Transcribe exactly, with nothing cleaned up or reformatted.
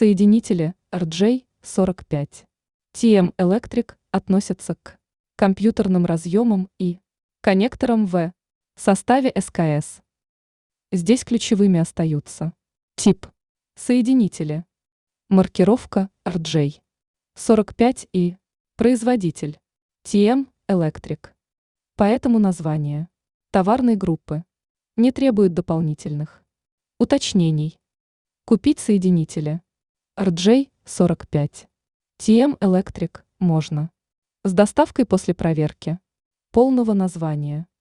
Соединители эр джей сорок пять. ти эм Electric относятся к компьютерным разъемам и коннекторам в составе эс ка эс. Здесь ключевыми остаются тип соединители, маркировка эр джей сорок пять и производитель ти эм Electric. Поэтому название товарной группы не требует дополнительных уточнений. Купить соединители эр джей сорок пять, ти эм Electric можно с доставкой после проверки полного названия.